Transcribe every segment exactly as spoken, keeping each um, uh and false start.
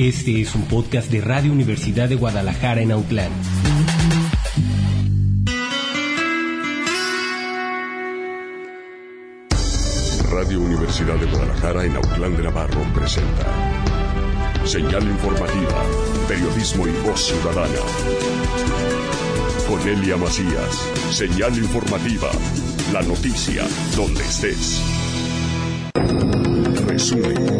Este es un podcast de Radio Universidad de Guadalajara en Autlán. Radio Universidad de Guadalajara en Autlán de Navarro presenta Señal Informativa, Periodismo y Voz Ciudadana. Con Elia Macías, Señal Informativa, la noticia donde estés. Resumen.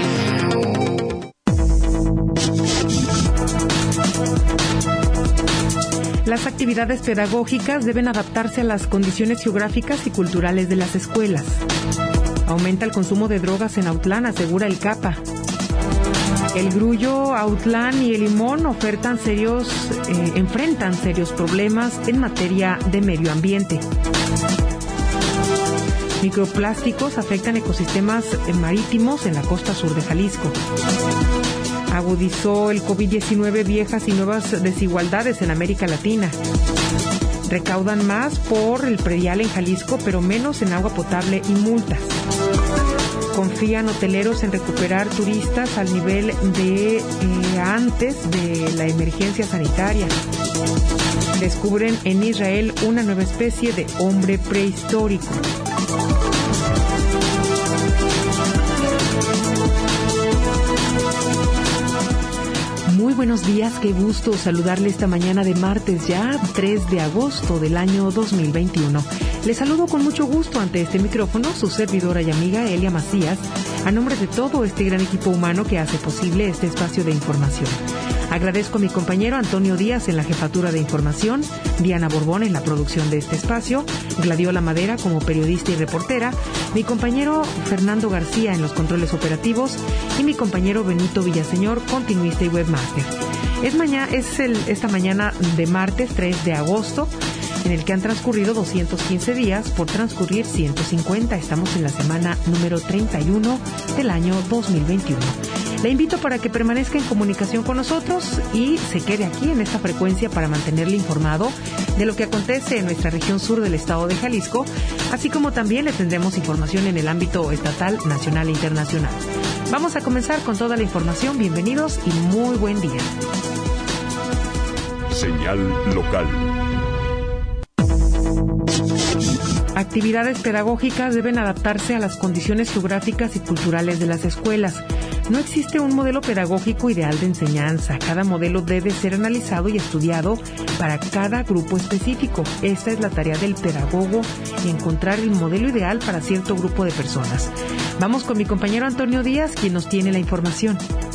Las actividades pedagógicas deben adaptarse a las condiciones geográficas y culturales de las escuelas. Aumenta el consumo de drogas en Autlán, asegura el CAPA. El Grullo, Autlán y el Limón ofertan serios, eh, enfrentan serios problemas en materia de medio ambiente. Microplásticos afectan ecosistemas marítimos en la costa sur de Jalisco. Agudizó el COVID diecinueve viejas y nuevas desigualdades en América Latina. Recaudan más por el predial en Jalisco, pero menos en agua potable y multas. Confían hoteleros en recuperar turistas al nivel de eh, antes de la emergencia sanitaria. Descubren en Israel una nueva especie de hombre prehistórico. Muy buenos días, qué gusto saludarle esta mañana de martes ya, tres de agosto del año dos mil veintiuno. Les saludo con mucho gusto ante este micrófono, su servidora y amiga Elia Macías, a nombre de todo este gran equipo humano que hace posible este espacio de información. Agradezco a mi compañero Antonio Díaz en la jefatura de información, Diana Borbón en la producción de este espacio, Gladiola Madera como periodista y reportera, mi compañero Fernando García en los controles operativos y mi compañero Benito Villaseñor, continuista y webmaster. Es, mañana, es el, esta mañana de martes tres de agosto, en el que han transcurrido doscientos quince días por transcurrir ciento cincuenta. Estamos en la semana número treinta y uno del año dos mil veintiuno. Le invito para que permanezca en comunicación con nosotros y se quede aquí en esta frecuencia para mantenerle informado de lo que acontece en nuestra región sur del estado de Jalisco, así como también le tendremos información en el ámbito estatal, nacional e internacional. Vamos a comenzar con toda la información. Bienvenidos y muy buen día. Señal local. Actividades pedagógicas deben adaptarse a las condiciones geográficas y culturales de las escuelas. No existe un modelo pedagógico ideal de enseñanza. Cada modelo debe ser analizado y estudiado para cada grupo específico. Esta es la tarea del pedagogo, encontrar el modelo ideal para cierto grupo de personas. Vamos con mi compañero Antonio Díaz, quien nos tiene la información.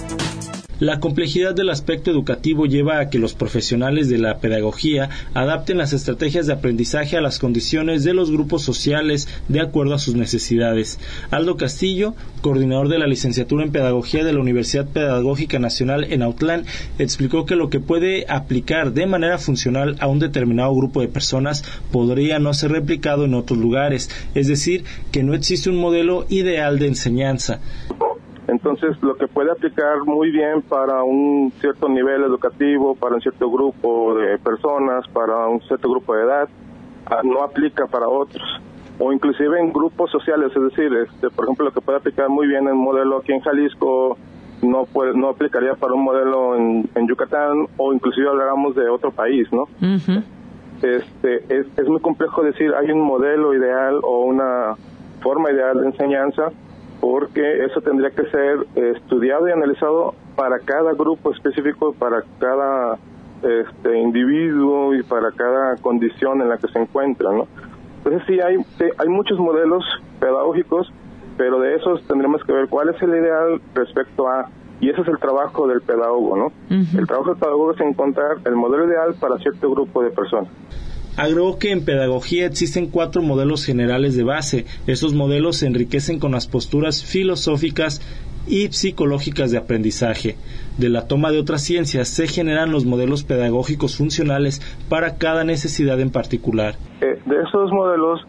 La complejidad del aspecto educativo lleva a que los profesionales de la pedagogía adapten las estrategias de aprendizaje a las condiciones de los grupos sociales de acuerdo a sus necesidades. Aldo Castillo, coordinador de la licenciatura en Pedagogía de la Universidad Pedagógica Nacional en Autlán, explicó que lo que puede aplicar de manera funcional a un determinado grupo de personas podría no ser replicado en otros lugares, es decir, que no existe un modelo ideal de enseñanza. Entonces, lo que puede aplicar muy bien para un cierto nivel educativo, para un cierto grupo de personas, para un cierto grupo de edad, no aplica para otros. O inclusive en grupos sociales, es decir, este, por ejemplo, lo que puede aplicar muy bien el modelo aquí en Jalisco, no puede, no aplicaría para un modelo en, en Yucatán, o inclusive habláramos de otro país, ¿no? Uh-huh. Este, es, es muy complejo decir, hay un modelo ideal o una forma ideal de enseñanza, porque eso tendría que ser estudiado y analizado para cada grupo específico, para cada este, individuo y para cada condición en la que se encuentra, ¿no? Entonces sí hay, hay muchos modelos pedagógicos, pero de esos tendremos que ver cuál es el ideal respecto a, y ese es el trabajo del pedagogo, ¿no? Uh-huh. El trabajo del pedagogo es encontrar el modelo ideal para cierto grupo de personas. Agregó que en pedagogía existen cuatro modelos generales de base. Estos modelos se enriquecen con las posturas filosóficas y psicológicas de aprendizaje. De la toma de otras ciencias se generan los modelos pedagógicos funcionales para cada necesidad en particular. Eh, de esos modelos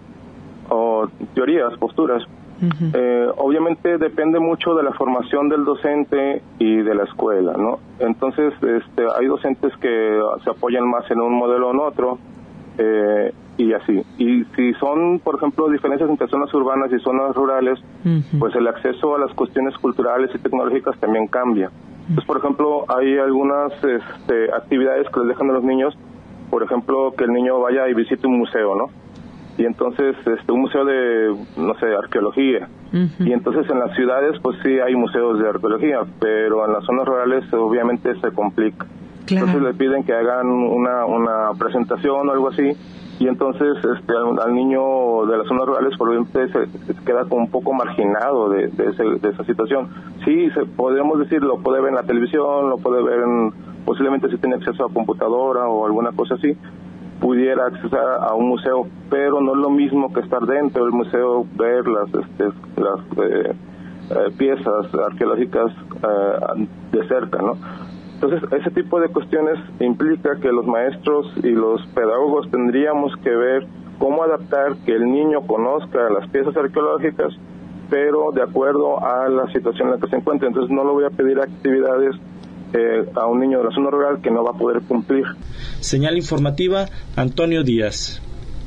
o teorías, posturas, uh-huh. eh, obviamente depende mucho de la formación del docente y de la escuela, ¿no? Entonces, este, hay docentes que se apoyan más en un modelo o en otro. Eh, y así. Y si son, por ejemplo, diferencias entre zonas urbanas y zonas rurales, uh-huh. pues el acceso a las cuestiones culturales y tecnológicas también cambia. Entonces, por ejemplo, hay algunas este, actividades que les dejan a los niños, por ejemplo, que el niño vaya y visite un museo, ¿no? Y entonces, este, un museo de, no sé, arqueología. Uh-huh. Y entonces en las ciudades, pues sí hay museos de arqueología, pero en las zonas rurales obviamente se complica. Claro. Entonces le piden que hagan una, una presentación o algo así, y entonces este, al, al niño de las zonas rurales probablemente se, se queda como un poco marginado de, de, ese, de esa situación. Sí, se, podríamos decir, lo puede ver en la televisión, lo puede ver en, posiblemente si tiene acceso a computadora o alguna cosa así, pudiera accesar a un museo, pero no es lo mismo que estar dentro del museo, ver las, este, las eh, eh, piezas arqueológicas eh, de cerca, ¿no? Entonces, ese tipo de cuestiones implica que los maestros y los pedagogos tendríamos que ver cómo adaptar que el niño conozca las piezas arqueológicas, pero de acuerdo a la situación en la que se encuentra. Entonces, no le voy a pedir actividades eh, a un niño de la zona rural que no va a poder cumplir. Señal informativa, Antonio Díaz.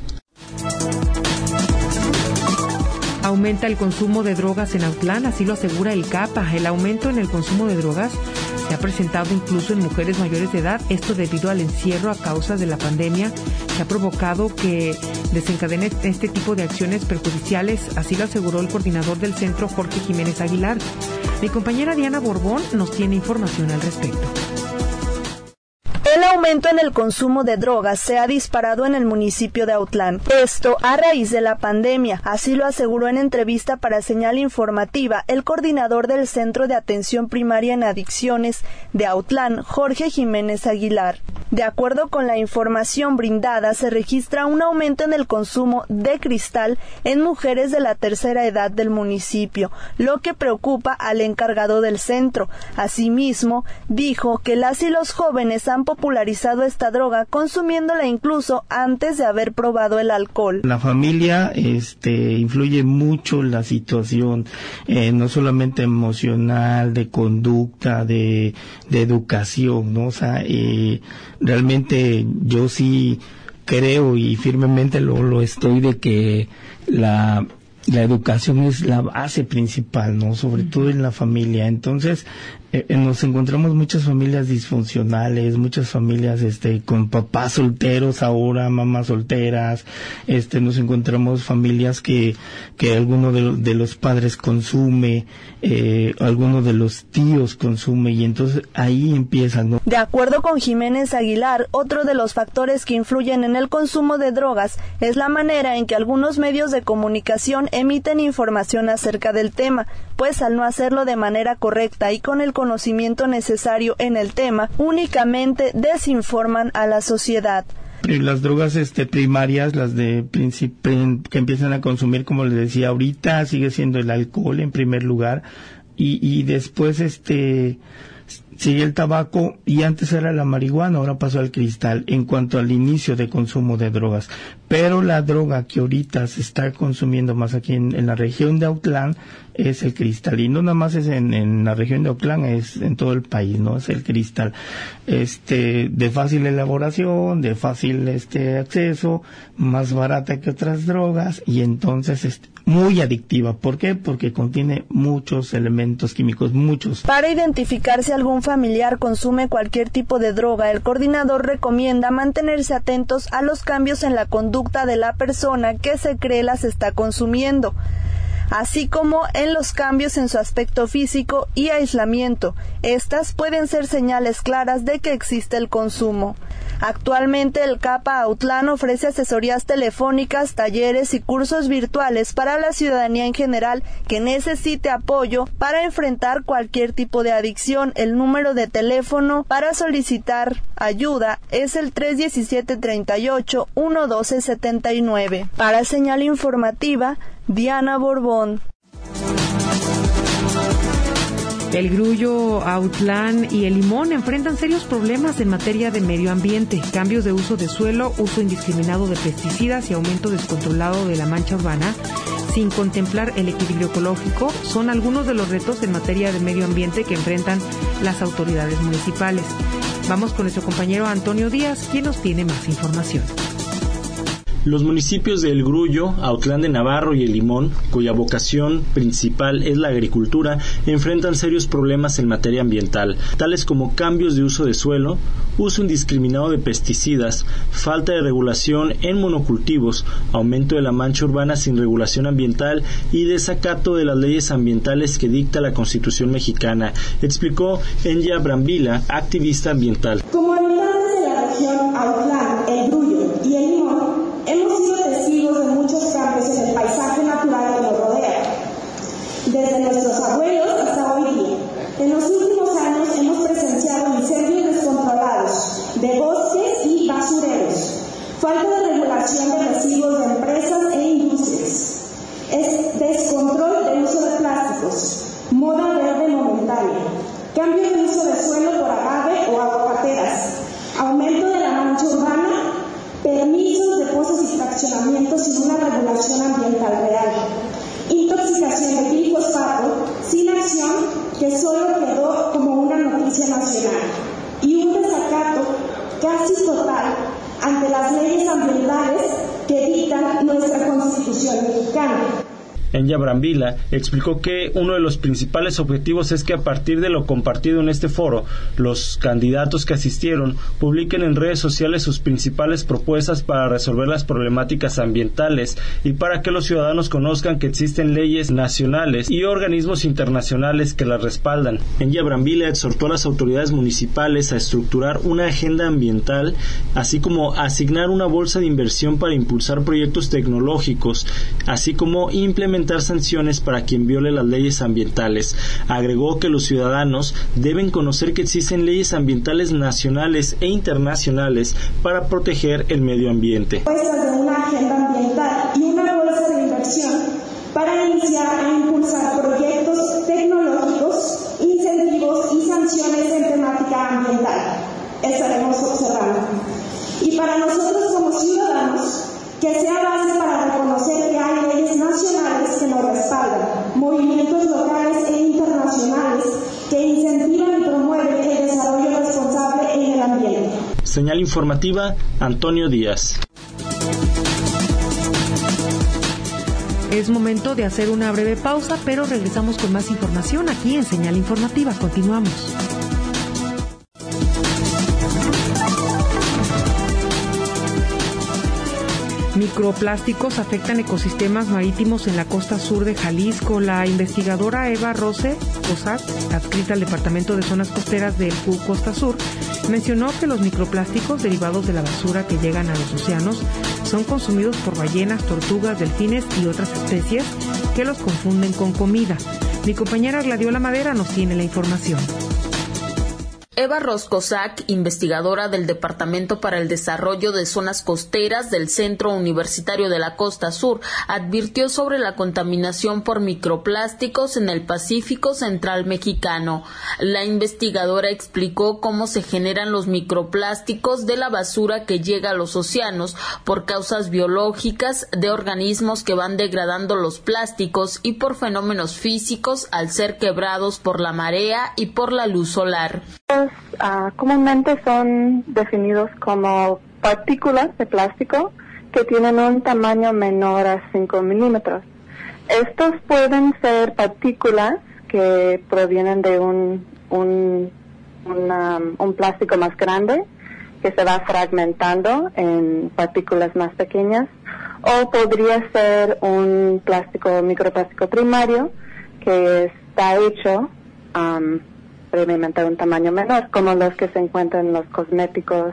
Aumenta el consumo de drogas en Autlán, así lo asegura el CAPA. El aumento en el consumo de drogas se ha presentado incluso en mujeres mayores de edad, esto debido al encierro a causa de la pandemia que ha provocado que desencadene este tipo de acciones perjudiciales, así lo aseguró el coordinador del centro, Jorge Jiménez Aguilar. Mi compañera Diana Borbón nos tiene información al respecto. El aumento en el consumo de drogas se ha disparado en el municipio de Autlán. Esto a raíz de la pandemia, así lo aseguró en entrevista para Señal Informativa el coordinador del Centro de Atención Primaria en Adicciones de Autlán, Jorge Jiménez Aguilar. De acuerdo con la información brindada, se registra un aumento en el consumo de cristal en mujeres de la tercera edad del municipio, lo que preocupa al encargado del centro. Asimismo, dijo que las y los jóvenes han popularizado esta droga, consumiéndola incluso antes de haber probado el alcohol. La familia este, influye mucho en la situación, eh, no solamente emocional, de conducta, de, de educación, ¿no? O sea, eh, realmente yo sí creo y firmemente lo, lo estoy de que la la educación es la base principal, ¿no? Sobre todo en la familia. Entonces, eh, nos encontramos muchas familias disfuncionales, muchas familias, este, con papás solteros ahora, mamás solteras, este, nos encontramos familias que, que alguno de, de los padres consume, eh, alguno de los tíos consume, y entonces ahí empiezan, ¿no? De acuerdo con Jiménez Aguilar, otro de los factores que influyen en el consumo de drogas es la manera en que algunos medios de comunicación emiten información acerca del tema, pues al no hacerlo de manera correcta y con el conocimiento necesario en el tema, únicamente desinforman a la sociedad. Las drogas este, primarias, las de princip- que empiezan a consumir, como les decía ahorita, sigue siendo el alcohol en primer lugar, y, y después este sigue el tabaco, y antes era la marihuana, ahora pasó al cristal en cuanto al inicio de consumo de drogas. Pero la droga que ahorita se está consumiendo más aquí en, en la región de Autlán es el cristal, y no nada más es en, en la región de Autlán, es en todo el país, ¿no? Es el cristal, este, de fácil elaboración, de fácil este acceso, más barata que otras drogas, y entonces este, muy adictiva. ¿Por qué? Porque contiene muchos elementos químicos, muchos. Para identificar si algún familiar consume cualquier tipo de droga, el coordinador recomienda mantenerse atentos a los cambios en la conducta de la persona que se cree las está consumiendo, así como en los cambios en su aspecto físico y aislamiento. Estas pueden ser señales claras de que existe el consumo. Actualmente el CAPA Autlán ofrece asesorías telefónicas, talleres y cursos virtuales para la ciudadanía en general que necesite apoyo para enfrentar cualquier tipo de adicción. El número de teléfono para solicitar ayuda es el tres uno siete, tres ocho, uno uno dos siete nueve. Para Señal Informativa, Diana Borbón. El Grullo, Autlán y el Limón enfrentan serios problemas en materia de medio ambiente, cambios de uso de suelo, uso indiscriminado de pesticidas y aumento descontrolado de la mancha urbana, sin contemplar el equilibrio ecológico, son algunos de los retos en materia de medio ambiente que enfrentan las autoridades municipales. Vamos con nuestro compañero Antonio Díaz, quien nos tiene más información. Los municipios de El Grullo, Autlán de Navarro y El Limón, cuya vocación principal es la agricultura, enfrentan serios problemas en materia ambiental, tales como cambios de uso de suelo, uso indiscriminado de pesticidas, falta de regulación en monocultivos, aumento de la mancha urbana sin regulación ambiental y desacato de las leyes ambientales que dicta la Constitución mexicana, explicó Enya Brambila, activista ambiental. Como habitantes de la región Autlán, El Grullo y El Limón, hemos sido testigos de muchos cambios en el paisaje natural que nos rodea, desde nuestros abuelos hasta hoy día. En los últimos años hemos presenciado incendios descontrolados de bosques y basureros, falta de regulación de residuos de empresas e industrias, es descontrol de uso de plásticos, moda verde momentánea, cambio de uso de suelo por agave o aguacateras, aumento de la mancha urbana, permisos de pozos y fraccionamientos sin una regulación ambiental real, intoxicación de glifosfato sin acción que solo quedó como una noticia nacional y un desacato casi total ante las leyes ambientales que dictan nuestra Constitución mexicana. Enya Brambila explicó que uno de los principales objetivos es que a partir de lo compartido en este foro, los candidatos que asistieron publiquen en redes sociales sus principales propuestas para resolver las problemáticas ambientales y para que los ciudadanos conozcan que existen leyes nacionales y organismos internacionales que las respaldan. Enya Brambila exhortó a las autoridades municipales a estructurar una agenda ambiental, así como asignar una bolsa de inversión para impulsar proyectos tecnológicos, así como implementar sanciones para quien viole las leyes ambientales. Agregó que los ciudadanos deben conocer que existen leyes ambientales nacionales e internacionales para proteger el medio ambiente. Propuestas de una agenda ambiental y una bolsa de inversión para iniciar a impulsar proyectos tecnológicos, incentivos y sanciones en temática ambiental. Estaremos observando. Y para nosotros como ciudadanos, que sea base para reconocer que hay leyes nacionales que nos respaldan, movimientos locales e internacionales que incentivan y promueven el desarrollo responsable en el ambiente. Señal informativa, Antonio Díaz. Es momento de hacer una breve pausa, pero regresamos con más información aquí en Señal Informativa. Continuamos. Microplásticos afectan ecosistemas marítimos en la costa sur de Jalisco. La investigadora Eva Rose Cossack, adscrita al Departamento de Zonas Costeras del Q Costa Sur, mencionó que los microplásticos derivados de la basura que llegan a los océanos son consumidos por ballenas, tortugas, delfines y otras especies que los confunden con comida. Mi compañera Gladiola Madera nos tiene la información. Eva Roscosac, investigadora del Departamento para el Desarrollo de Zonas Costeras del Centro Universitario de la Costa Sur, advirtió sobre la contaminación por microplásticos en el Pacífico Central mexicano. La investigadora explicó cómo se generan los microplásticos de la basura que llega a los océanos por causas biológicas de organismos que van degradando los plásticos y por fenómenos físicos al ser quebrados por la marea y por la luz solar. Uh, comúnmente son definidos como partículas de plástico que tienen un tamaño menor a cinco milímetros. Estos pueden ser partículas que provienen de un, un, una, un plástico más grande que se va fragmentando en partículas más pequeñas, o podría ser un plástico, microplástico primario que está hecho um, previamente de un tamaño menor, como los que se encuentran en los cosméticos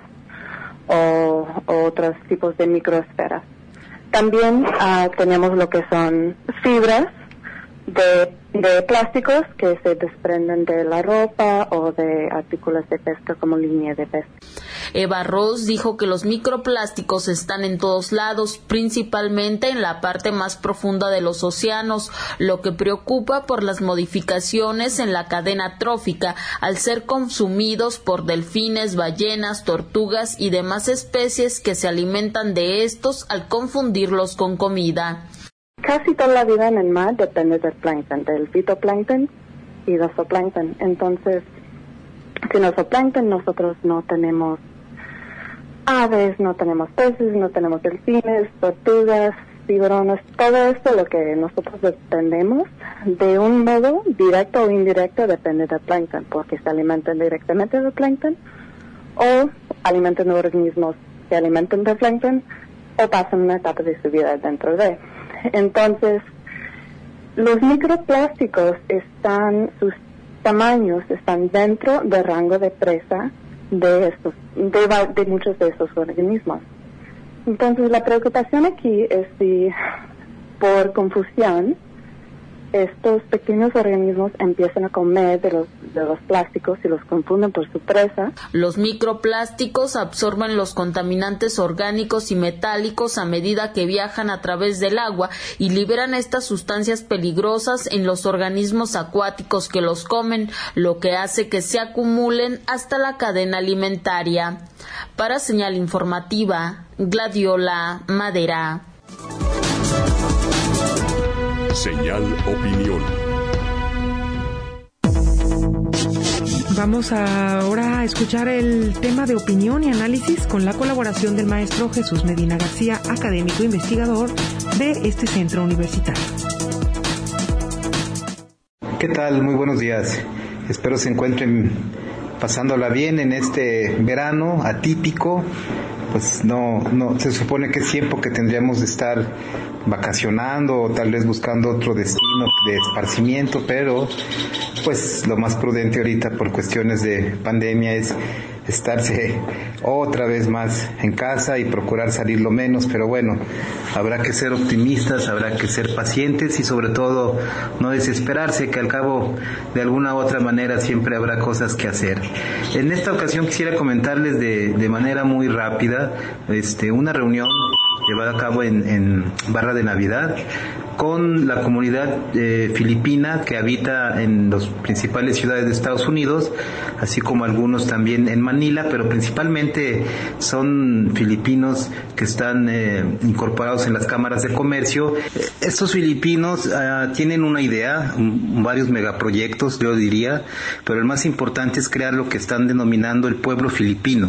o, o otros tipos de microesferas. También uh, tenemos lo que son fibras de, de plásticos que se desprenden de la ropa o de artículos de pesca como línea de pesca. Eva Ross dijo que los microplásticos están en todos lados, principalmente en la parte más profunda de los océanos, lo que preocupa por las modificaciones en la cadena trófica al ser consumidos por delfines, ballenas, tortugas y demás especies que se alimentan de estos al confundirlos con comida. Casi toda la vida en el mar depende del plancton, del fitoplancton y del zooplancton. Entonces, sin el zooplancton nosotros no tenemos aves, no tenemos peces, no tenemos delfines, tortugas, tiburones, todo esto lo que nosotros dependemos de un modo directo o indirecto depende del plancton, porque se alimentan directamente del plancton o alimentan organismos que alimentan del plancton o pasan una etapa de su vida dentro de. Entonces, los microplásticos están, sus tamaños están dentro del rango de presa de estos, de, de muchos de estos organismos. Entonces, la preocupación aquí es si, por confusión, estos pequeños organismos empiezan a comer de los, de los plásticos y los confunden por su presa. Los microplásticos absorben los contaminantes orgánicos y metálicos a medida que viajan a través del agua y liberan estas sustancias peligrosas en los organismos acuáticos que los comen, lo que hace que se acumulen hasta la cadena alimentaria. Para Señal Informativa, Gladiola Madera. Señal Opinión. Vamos ahora a escuchar el tema de opinión y análisis con la colaboración del maestro Jesús Medina García, académico e investigador de este centro universitario. ¿Qué tal? Muy buenos días. Espero se encuentren pasándola bien en este verano atípico. Pues no, no, se supone que es tiempo que tendríamos de estar vacacionando o tal vez buscando otro destino de esparcimiento, pero pues lo más prudente ahorita por cuestiones de pandemia es estarse otra vez más en casa y procurar salir lo menos, pero bueno, habrá que ser optimistas, habrá que ser pacientes y sobre todo no desesperarse, que al cabo de alguna u otra manera siempre habrá cosas que hacer. En esta ocasión quisiera comentarles de, de manera muy rápida este, una reunión llevada a cabo en, en Barra de Navidad con la comunidad eh, filipina que habita en las principales ciudades de Estados Unidos, así como algunos también en Manila, pero principalmente son filipinos que están eh, incorporados en las cámaras de comercio. Estos filipinos uh, tienen una idea, un, varios megaproyectos, yo diría, pero el más importante es crear lo que están denominando el pueblo filipino.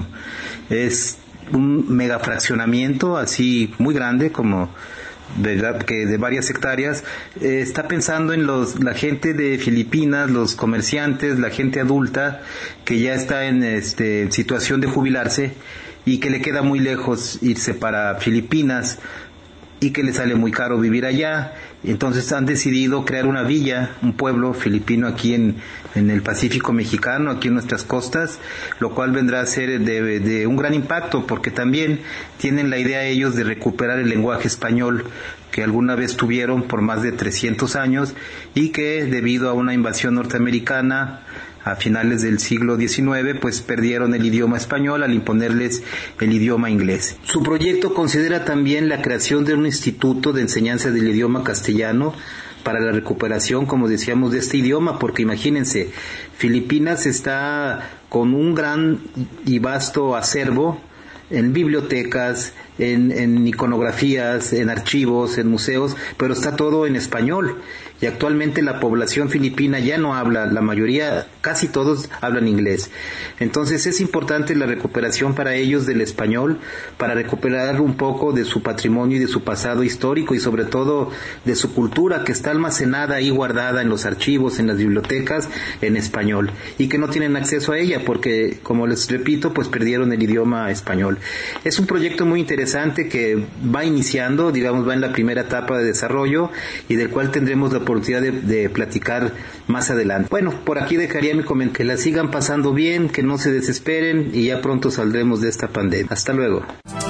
Es un megafraccionamiento así muy grande, como de, que de varias hectáreas. Eh, está pensando en los la gente de Filipinas, los comerciantes, la gente adulta que ya está en este situación de jubilarse y que le queda muy lejos irse para Filipinas y que le sale muy caro vivir allá. Entonces han decidido crear una villa, un pueblo filipino aquí en, en el Pacífico mexicano, aquí en nuestras costas, lo cual vendrá a ser de, de un gran impacto, porque también tienen la idea ellos de recuperar el lenguaje español que alguna vez tuvieron por más de trescientos años y que debido a una invasión norteamericana a finales del siglo diecinueve, pues perdieron el idioma español al imponerles el idioma inglés. Su proyecto considera también la creación de un instituto de enseñanza del idioma castellano para la recuperación, como decíamos, de este idioma, porque imagínense, Filipinas está con un gran y vasto acervo en bibliotecas, en, en iconografías, en archivos, en museos, pero está todo en español. Y actualmente la población filipina ya no habla, la mayoría, casi todos hablan inglés. Entonces es importante la recuperación para ellos del español, para recuperar un poco de su patrimonio y de su pasado histórico y sobre todo de su cultura que está almacenada ahí guardada en los archivos, en las bibliotecas, en español, y que no tienen acceso a ella porque, como les repito, pues perdieron el idioma español. Es un proyecto muy interesante que va iniciando, digamos, va en la primera etapa de desarrollo y del cual tendremos la oportunidad de, de platicar más adelante. Bueno, por aquí dejaría mi comentario. Que la sigan pasando bien, que no se desesperen y ya pronto saldremos de esta pandemia. Hasta luego.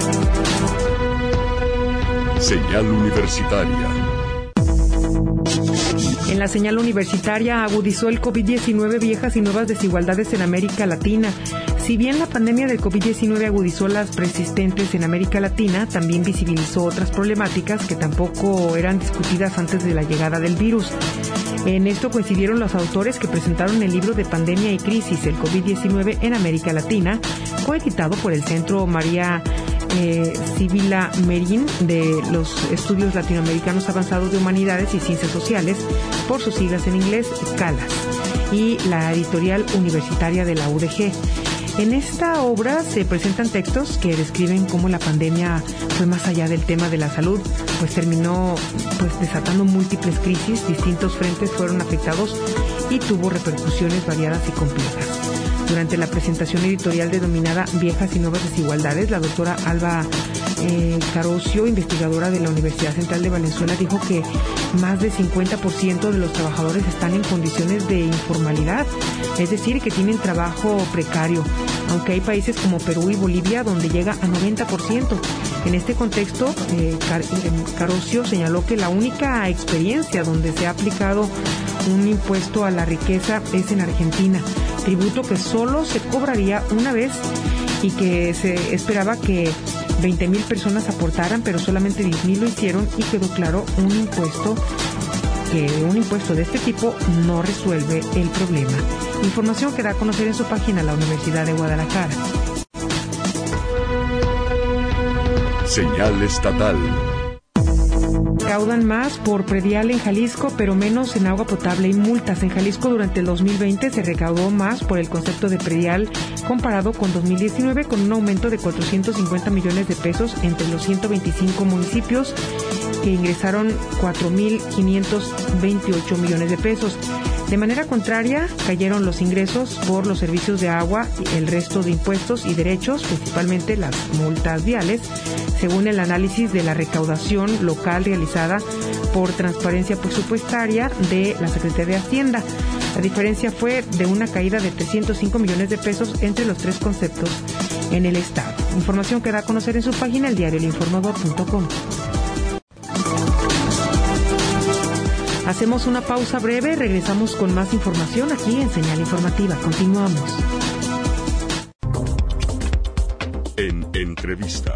Señal Universitaria. En la señal universitaria agudizó el COVID diecinueve viejas y nuevas desigualdades en América Latina. Si bien la pandemia del COVID diecinueve agudizó las persistentes en América Latina, también visibilizó otras problemáticas que tampoco eran discutidas antes de la llegada del virus. En esto coincidieron los autores que presentaron el libro de Pandemia y Crisis, el COVID diecinueve en América Latina, coeditado por el Centro María eh, Sibila Merín de los Estudios Latinoamericanos Avanzados de Humanidades y Ciencias Sociales, por sus siglas en inglés, CALAS, y la editorial universitaria de la U D G. En esta obra se presentan textos que describen cómo la pandemia fue más allá del tema de la salud, pues terminó pues desatando múltiples crisis, distintos frentes fueron afectados y tuvo repercusiones variadas y complejas. Durante la presentación editorial denominada Viejas y Nuevas Desigualdades, la doctora Alba eh, Carocio, investigadora de la Universidad Central de Valenzuela, dijo que más del cincuenta por ciento de los trabajadores están en condiciones de informalidad, es decir, que tienen trabajo precario, aunque hay países como Perú y Bolivia donde llega a noventa por ciento. En este contexto, eh, Car- Carocio señaló que la única experiencia donde se ha aplicado un impuesto a la riqueza es en Argentina, tributo que solo se cobraría una vez y que se esperaba que veinte mil personas aportaran, pero solamente diez mil lo hicieron y quedó claro un impuesto que un impuesto de este tipo no resuelve el problema. Información que da a conocer en su página la Universidad de Guadalajara. Señal estatal. Recaudan más por predial en Jalisco, pero menos en agua potable y multas. En Jalisco durante el dos mil veinte se recaudó más por el concepto de predial comparado con dos mil diecinueve, con un aumento de cuatrocientos cincuenta millones de pesos entre los ciento veinticinco municipios que ingresaron cuatro mil quinientos veintiocho millones de pesos. De manera contraria, cayeron los ingresos por los servicios de agua, el resto de impuestos y derechos, principalmente las multas viales, según el análisis de la recaudación local realizada por Transparencia Presupuestaria de la Secretaría de Hacienda. La diferencia fue de una caída de trescientos cinco millones de pesos entre los tres conceptos en el Estado. Información que da a conocer en su página el diario el informador punto com. Hacemos una pausa breve, regresamos con más información aquí en Señal Informativa. Continuamos. En entrevista.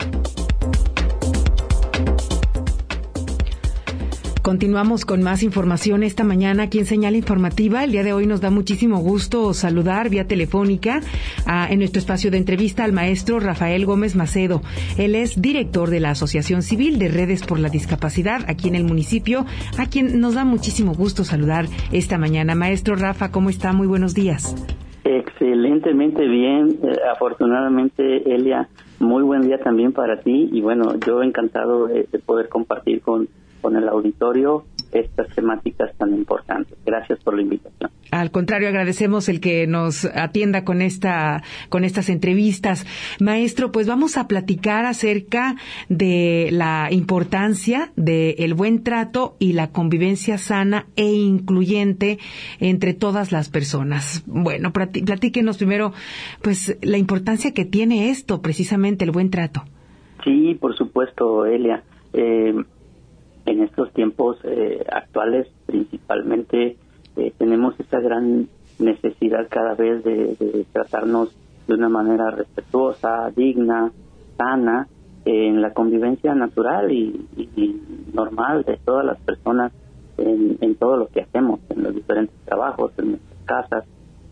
Continuamos con más información esta mañana aquí en Señal Informativa. El día de hoy nos da muchísimo gusto saludar vía telefónica a, en nuestro espacio de entrevista al maestro Rafael Gómez Macedo. Él es director de la Asociación Civil de Redes por la Discapacidad aquí en el municipio, a quien nos da muchísimo gusto saludar esta mañana. Maestro Rafa, ¿cómo está? Muy buenos días. Excelentemente bien, eh, afortunadamente, Elia, muy buen día también para ti y bueno, yo encantado de, de poder compartir con con el auditorio estas temáticas tan importantes. Gracias por la invitación. Al contrario, agradecemos el que nos atienda con esta, con estas entrevistas. Maestro, pues vamos a platicar acerca de la importancia del buen trato y la convivencia sana e incluyente entre todas las personas. Bueno, platíquenos primero, pues, la importancia que tiene esto, precisamente, el buen trato. Sí, por supuesto, Elia. Eh, En estos tiempos eh, actuales, principalmente, eh, tenemos esta gran necesidad cada vez de, de tratarnos de una manera respetuosa, digna, sana, eh, en la convivencia natural y, y, y normal de todas las personas en, en todo lo que hacemos, en los diferentes trabajos, en nuestras casas,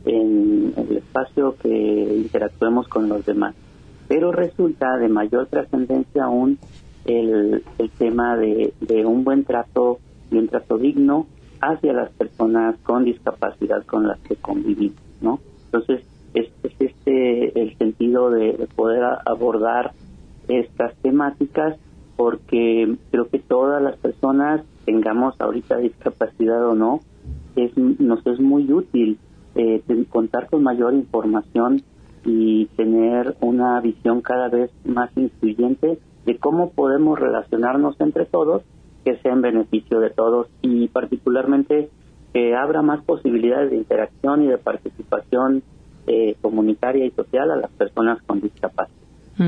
en el espacio que interactuemos con los demás. Pero resulta de mayor trascendencia aún El, el tema de, de un buen trato y un trato digno hacia las personas con discapacidad con las que convivimos, ¿no? Entonces, es, es este el sentido de, de poder abordar estas temáticas, porque creo que todas las personas, tengamos ahorita discapacidad o no, es, nos es muy útil eh, contar con mayor información y tener una visión cada vez más incluyente de cómo podemos relacionarnos entre todos, que sea en beneficio de todos y particularmente que abra más posibilidades de interacción y de participación eh, comunitaria y social a las personas con discapacidad.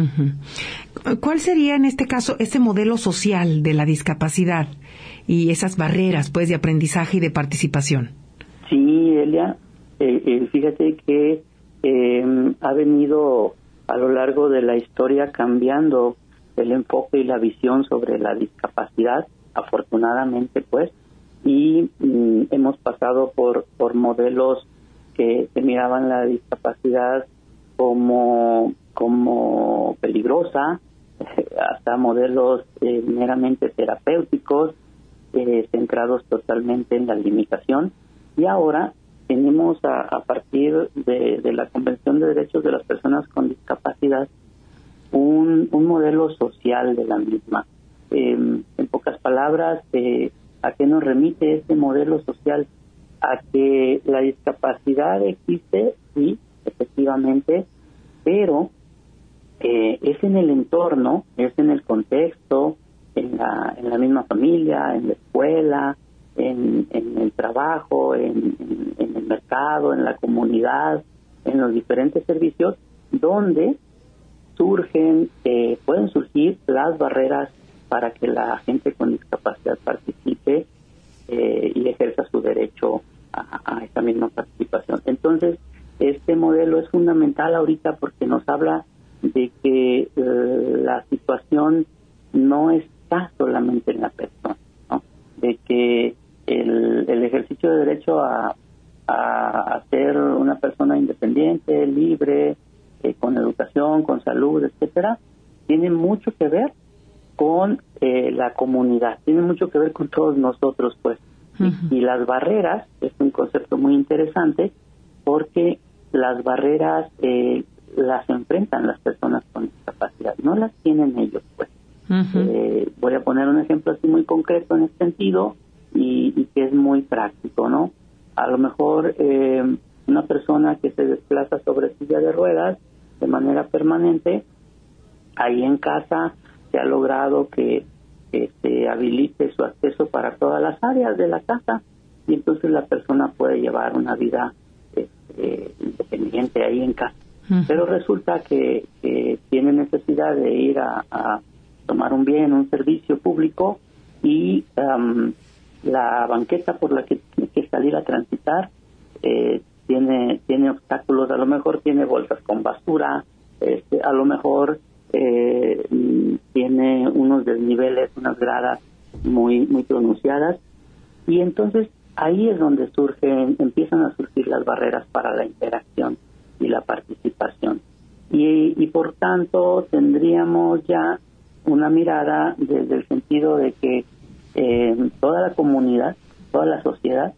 Uh-huh. ¿Cuál sería en este caso ese modelo social de la discapacidad y esas barreras, pues, de aprendizaje y de participación? Sí, Elia, eh, eh, fíjate que eh, ha venido a lo largo de la historia cambiando el enfoque y la visión sobre la discapacidad, afortunadamente, pues, y mm, hemos pasado por por modelos que, que miraban la discapacidad como como peligrosa, hasta modelos eh, meramente terapéuticos, eh, centrados totalmente en la limitación, y ahora definimos a, a partir de, de la Convención de Derechos de las Personas con Discapacidad un, un modelo social de la misma. Eh, en pocas palabras, eh, ¿a qué nos remite este modelo social? A que la discapacidad existe, sí, efectivamente, pero eh, es en el entorno, es en el contexto, en la, en la misma familia, en la escuela, en, en el trabajo, en, en, en el mercado, en la comunidad, en los diferentes servicios, donde surgen, eh, pueden surgir las barreras para que la gente con discapacidad participe eh, y ejerza su derecho a, a esa misma participación. Entonces, este modelo es fundamental ahorita porque nos habla de que eh, la situación no está solamente en la persona, ¿no? De que el, el ejercicio de derecho a, a, a ser una persona independiente, libre, eh, con educación, con salud, etcétera, tiene mucho que ver con eh, la comunidad, tiene mucho que ver con todos nosotros, pues. Uh-huh. Y, y las barreras es un concepto muy interesante porque las barreras eh, las enfrentan las personas con discapacidad, no las tienen ellos, pues. Uh-huh. Eh, voy a poner un ejemplo así muy concreto en este sentido y, y que es muy práctico, ¿no? A lo mejor eh, una persona que se desplaza sobre silla de ruedas de manera permanente, ahí en casa se ha logrado que, que se habilite su acceso para todas las áreas de la casa y entonces la persona puede llevar una vida este, independiente ahí en casa. Uh-huh. Pero resulta que, que tiene necesidad de ir a, a tomar un bien, un servicio público y um, la banqueta por la que tiene que salir a transitar eh, tiene tiene obstáculos, a lo mejor tiene bolsas con basura, este, a lo mejor eh, tiene unos desniveles, unas gradas muy muy pronunciadas y entonces ahí es donde surgen, empiezan a surgir las barreras para la interacción y la participación y, y por tanto tendríamos ya una mirada desde el sentido de que eh, toda la comunidad, toda la sociedad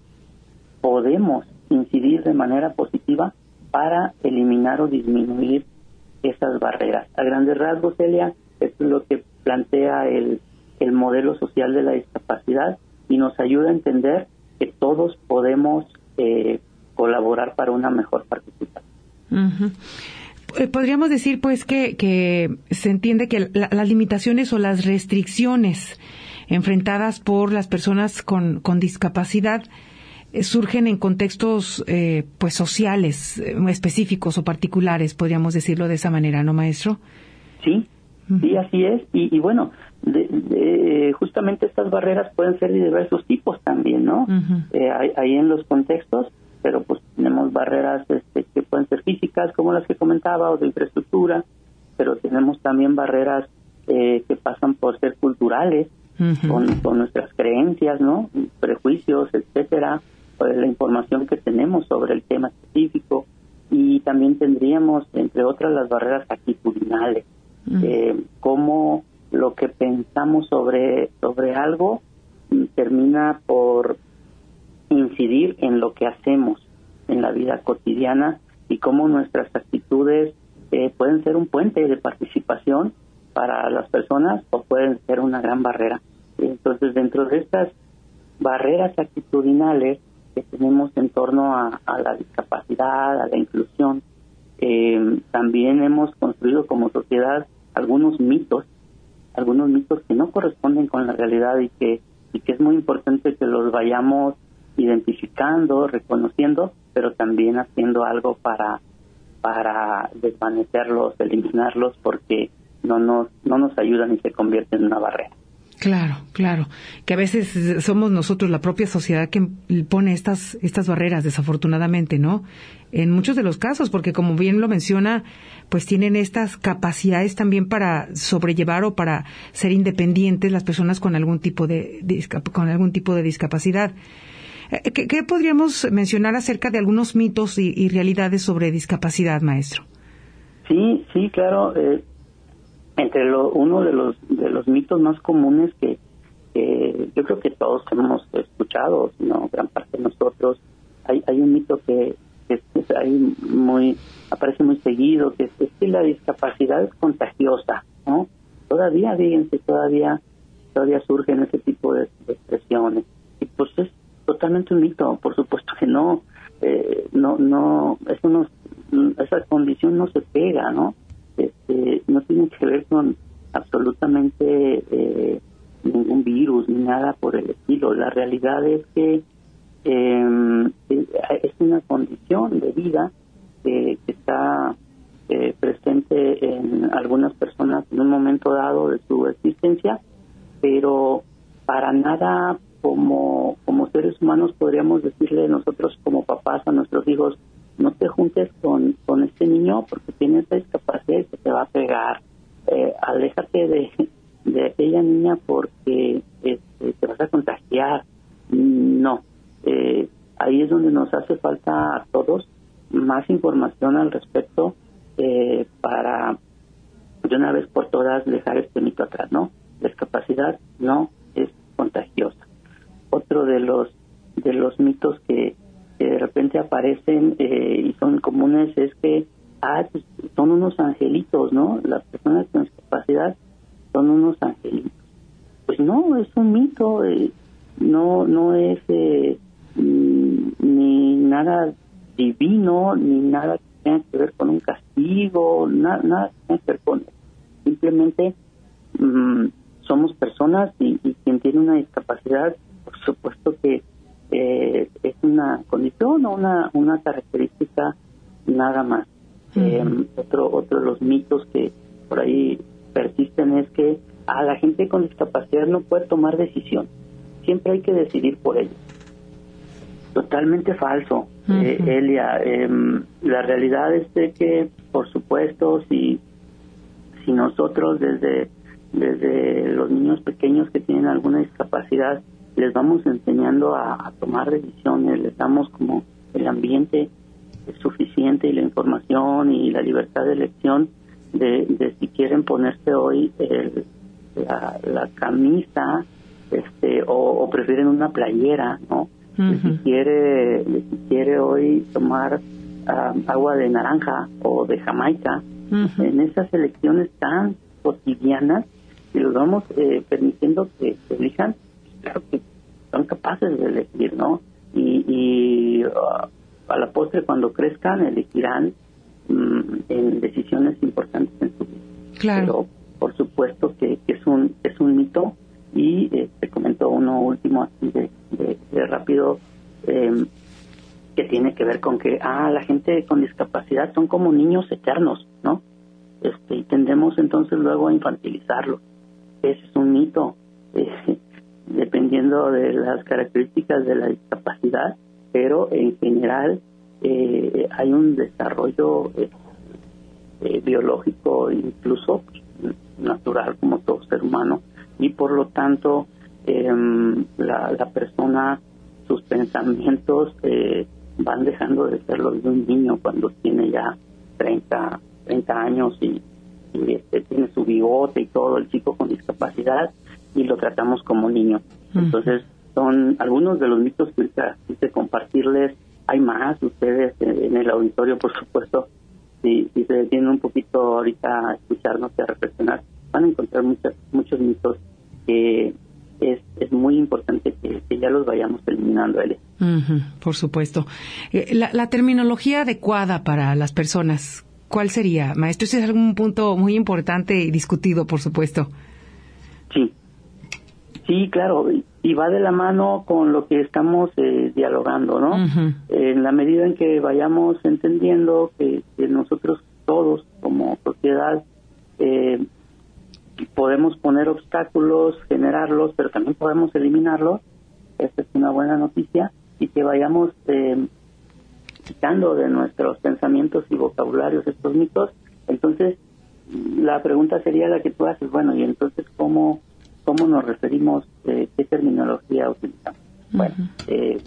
podemos incidir de manera positiva para eliminar o disminuir esas barreras. A grandes rasgos, Celia, esto es lo que plantea el, el modelo social de la discapacidad y nos ayuda a entender que todos podemos eh, colaborar para una mejor participación. Uh-huh. Podríamos decir, pues, que, que se entiende que la, las limitaciones o las restricciones enfrentadas por las personas con, con discapacidad eh, surgen en contextos, eh, pues, sociales eh, específicos o particulares, podríamos decirlo de esa manera, ¿no, maestro? Sí, uh-huh. Sí, así es. Y, y bueno, de, de, justamente estas barreras pueden ser de diversos tipos también, ¿no? Uh-huh. Eh, hay, hay en los contextos, pero pues tenemos barreras este, que pueden ser físicas, como las que comentaba, o de infraestructura, pero tenemos también barreras eh, que pasan por ser culturales, uh-huh. con, con nuestras creencias, ¿no? Prejuicios, etcétera, pues, la información que tenemos sobre el tema específico, y también tendríamos, entre otras, las barreras actitudinales, uh-huh. eh, cómo lo que pensamos sobre, sobre algo termina por incidir en lo que hacemos en la vida cotidiana y cómo nuestras actitudes eh, pueden ser un puente de participación para las personas o pueden ser una gran barrera. Entonces, dentro de estas barreras actitudinales que tenemos en torno a, a la discapacidad, a la inclusión, eh, también hemos construido como sociedad algunos mitos, algunos mitos que no corresponden con la realidad y que, y que es muy importante que los vayamos identificando, reconociendo, pero también haciendo algo para para desvanecerlos, eliminarlos, porque no nos no nos ayudan y se convierten en una barrera. Claro, claro, que a veces somos nosotros, la propia sociedad, que pone estas estas barreras, desafortunadamente, ¿no? En muchos de los casos, porque como bien lo menciona, pues tienen estas capacidades también para sobrellevar o para ser independientes las personas con algún tipo de, de con algún tipo de discapacidad. ¿Qué, ¿Qué podríamos mencionar acerca de algunos mitos y, y realidades sobre discapacidad, maestro? Sí, sí, claro. Eh, entre lo, uno de los de los mitos más comunes que eh, yo creo que todos hemos escuchado, sino gran parte de nosotros, hay, hay un mito que, que, que hay muy aparece muy seguido, que es, es que la discapacidad es contagiosa, ¿no? Todavía, fíjense, todavía todavía surgen ese tipo de, de expresiones. Y pues es totalmente un mito, por supuesto que no, eh, no, no, eso no, esa condición no se pega, ¿no? Este, no tiene que ver con absolutamente eh, ningún virus ni nada por el estilo. La realidad es que eh, es una condición de vida que, que está eh, presente en algunas personas en un momento dado de su existencia, pero para nada como, como seres humanos podríamos decirle nosotros como papás a nuestros hijos, no te juntes con, con este niño porque tiene esta discapacidad y se te va a pegar. Eh, aléjate de, de aquella niña porque este, te vas a contagiar. No. Eh, ahí es donde nos hace falta a todos más información al respecto eh, para de una vez por todas dejar este mito atrás, ¿no? La discapacidad no es contagiosa. Otro de los de los mitos que, que de repente aparecen eh, y son comunes es que ah, pues, son unos angelitos, ¿no? Las personas con discapacidad son unos angelitos. Pues no, es un mito, eh, no no es eh, ni nada divino, ni nada que tenga que ver con un castigo, na, nada que tenga que ver con eso. Simplemente mmm, somos personas y, y quien tiene una discapacidad, por supuesto que eh, es una condición o una, una característica nada más. Uh-huh. Eh, otro, otro de los mitos que por ahí persisten es que a la gente con discapacidad no puede tomar decisión. Siempre hay que decidir por ellos. Totalmente falso, uh-huh. eh, Elia. Eh, la realidad es de que, por supuesto, si, si nosotros desde, desde los niños pequeños que tienen alguna discapacidad les vamos enseñando a, a tomar decisiones, les damos como el ambiente suficiente y la información y la libertad de elección de, de si quieren ponerse hoy el, la, la camisa este o, o prefieren una playera, ¿no? Uh-huh. Si quiere si quiere hoy tomar uh, agua de naranja o de Jamaica, uh-huh. en esas elecciones tan cotidianas, si los vamos eh, permitiendo que, que elijan, claro que son capaces de elegir, ¿no? Y, y uh, a la postre, cuando crezcan, elegirán um, en decisiones importantes en su vida. Claro. Pero por supuesto que, que es un es un mito. Y eh, te comento uno último así de, de, de rápido, eh, que tiene que ver con que ah la gente con discapacidad son como niños eternos, ¿no? Este, y tendemos entonces luego a infantilizarlos. Ese es un mito, eh, dependiendo de las características de la discapacidad, pero en general eh, hay un desarrollo eh, eh, biológico, incluso pues, natural, como todo ser humano, y por lo tanto eh, la, la persona, sus pensamientos eh, van dejando de ser los de un niño cuando tiene ya treinta años y, y este, tiene su bigote y todo, el chico con discapacidad, y lo tratamos como niño. Uh-huh. Entonces son algunos de los mitos que ahorita quise compartirles. Hay más, ustedes en el auditorio, por supuesto, si, si se detienen un poquito ahorita a escucharnos y a reflexionar, van a encontrar muchas, muchos mitos que es, es muy importante que, que ya los vayamos eliminando, Elia. Uh-huh, por supuesto. Eh, la, la terminología adecuada para las personas, ¿cuál sería, maestro? Ese es algún punto muy importante y discutido, por supuesto. Sí, sí, claro, y va de la mano con lo que estamos eh, dialogando, ¿no? Uh-huh. En la medida en que vayamos entendiendo que, que nosotros todos como sociedad eh, podemos poner obstáculos, generarlos, pero también podemos eliminarlos. Esta es una buena noticia, y que vayamos eh, quitando de nuestros pensamientos y vocabularios estos mitos. Entonces, la pregunta sería la que tú haces, bueno, y entonces, ¿cómo, cómo nos referimos? Eh, ¿Qué terminología utilizamos? Uh-huh. Bueno, eh,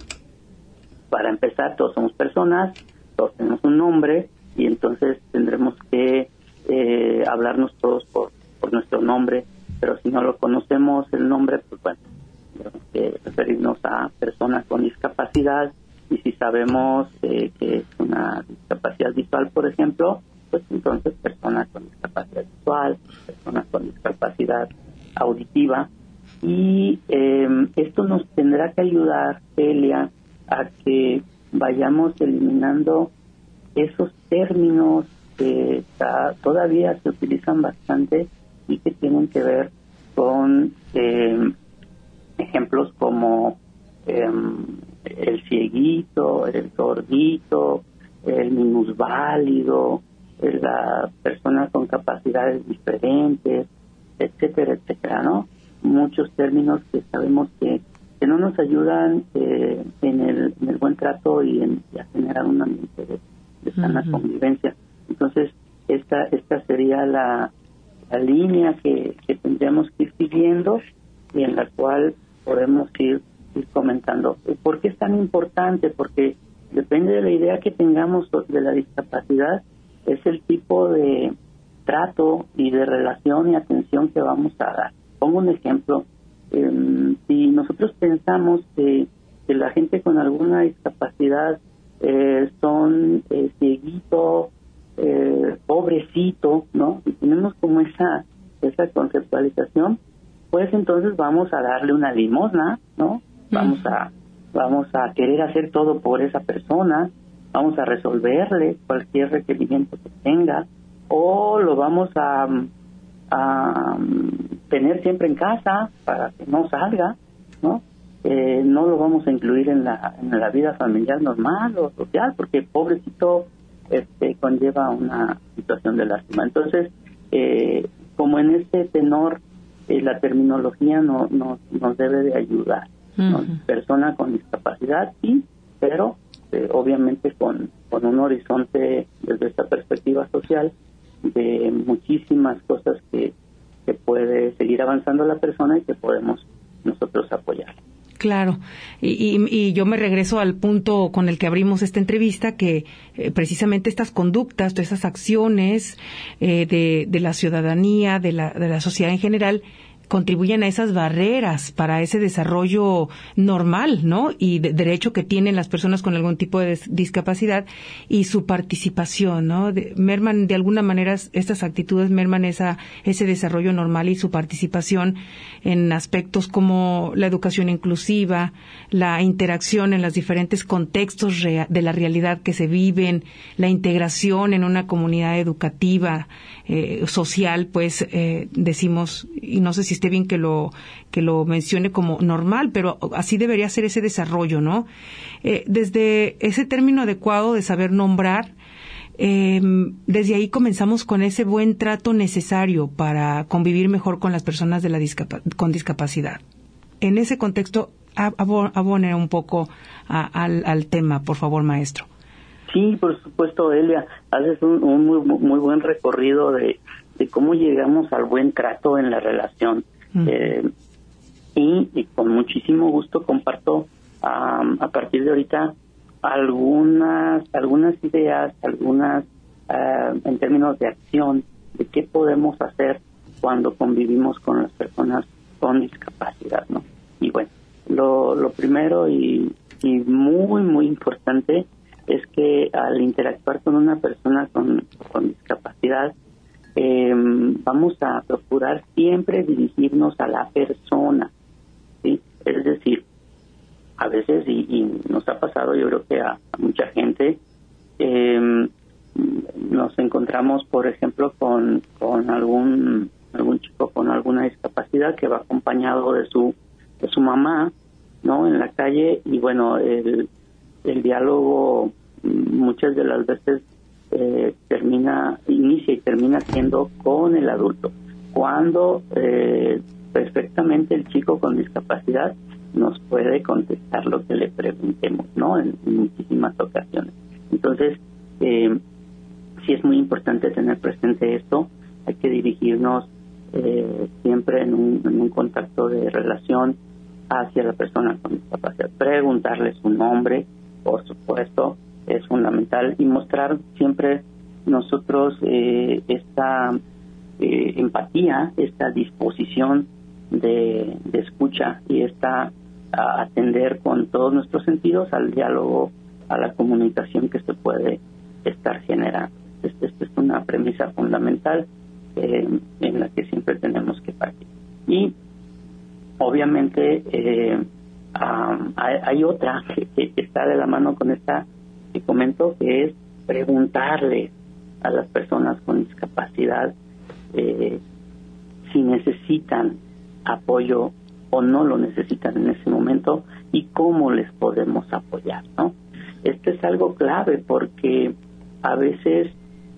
para empezar, todos somos personas, todos tenemos un nombre, y entonces tendremos que eh, hablarnos todos por por nuestro nombre, pero si no lo conocemos el nombre, pues bueno, tenemos que referirnos a personas con discapacidad y si sabemos eh, que es una discapacidad visual, por ejemplo, pues entonces personas con discapacidad visual, personas con discapacidad auditiva, y eh, esto nos tendrá que ayudar, Celia, a que vayamos eliminando esos términos que está, todavía se utilizan bastante y que tienen que ver con eh, ejemplos como eh, el cieguito, el sordito, el minusválido, la persona con capacidades diferentes, etcétera, etcétera, ¿no? Muchos términos que sabemos que, que no nos ayudan eh, en, el, en el buen trato y en y a generar un ambiente de, de sana uh-huh. convivencia. Entonces, esta esta sería la, la línea que, que tendríamos que ir siguiendo y en la cual podemos ir, ir comentando. ¿Por qué es tan importante? Porque depende de la idea que tengamos de la discapacidad, es el tipo de trato y de relación y atención que vamos a dar. Pongo un ejemplo. Eh, si nosotros pensamos que, que la gente con alguna discapacidad eh, son eh, cieguito, eh, pobrecito, ¿no? Y tenemos como esa esa conceptualización, pues entonces vamos a darle una limosna, ¿no? Vamos a vamos a querer hacer todo por esa persona, vamos a resolverle cualquier requerimiento que tenga, o lo vamos a, a tener siempre en casa para que no salga, ¿no? Eh, no lo vamos a incluir en la, en la vida familiar normal o social, porque pobrecito este, conlleva una situación de lástima. Entonces, eh, como en este tenor, eh, la terminología no, no, nos debe de ayudar, ¿no? Uh-huh. Persona con discapacidad, sí, pero eh, obviamente con, con un horizonte desde esta perspectiva social de muchísimas cosas que, que puede seguir avanzando la persona y que podemos nosotros apoyar. Claro, y, y, y yo me regreso al punto con el que abrimos esta entrevista, que eh, precisamente estas conductas, todas esas acciones eh, de, de la ciudadanía, de la, de la sociedad en general, contribuyen a esas barreras para ese desarrollo normal, ¿no? Y de derecho que tienen las personas con algún tipo de discapacidad y su participación, ¿no? De, merman de alguna manera estas actitudes merman esa ese desarrollo normal y su participación en aspectos como la educación inclusiva, la interacción en los diferentes contextos rea- de la realidad que se viven, la integración en una comunidad educativa, eh, social, pues eh, decimos, y no sé si esté bien que lo que lo mencione como normal, pero así debería ser ese desarrollo, ¿no? Eh, desde ese término adecuado de saber nombrar, eh, desde ahí comenzamos con ese buen trato necesario para convivir mejor con las personas de la discap- con discapacidad. En ese contexto, ab- abone un poco a, al, al tema, por favor, maestro. Sí, por supuesto, Elia, haces un, un muy, muy buen recorrido de, de cómo llegamos al buen trato en la relación. Mm. Eh, y, y con muchísimo gusto comparto um, a partir de ahorita algunas algunas ideas, algunas uh, en términos de acción, de qué podemos hacer cuando convivimos con las personas con discapacidad, ¿no? Y bueno, lo, lo primero y, y muy, muy importante es que al interactuar con una persona con, con discapacidad, eh, vamos a procurar siempre dirigirnos a la persona, ¿sí? Es decir, a veces, y, y nos ha pasado, yo creo que a, a mucha gente, eh, nos encontramos, por ejemplo, con, con algún algún chico con alguna discapacidad que va acompañado de su de su mamá, ¿no? En la calle, y bueno, el, el diálogo muchas de las veces eh, termina, inicia y termina siendo con el adulto, cuando eh, perfectamente el chico con discapacidad nos puede contestar lo que le preguntemos, ¿no? En, en muchísimas ocasiones. Entonces, eh, sí es muy importante tener presente esto. Hay que dirigirnos eh, siempre en un, en un contacto de relación hacia la persona con discapacidad. Preguntarle su nombre, por supuesto, es fundamental, y mostrar siempre nosotros eh, esta eh, empatía, esta disposición de, de escucha y esta a atender con todos nuestros sentidos al diálogo a la comunicación que se puede estar generando. Esta es una premisa fundamental eh, en la que siempre tenemos que partir. Y obviamente eh, um, hay, hay otra que, que está de la mano con esta que comento, que es preguntarle a las personas con discapacidad eh, si necesitan apoyo o no lo necesitan en ese momento y cómo les podemos apoyar, ¿no? Esto es algo clave porque a veces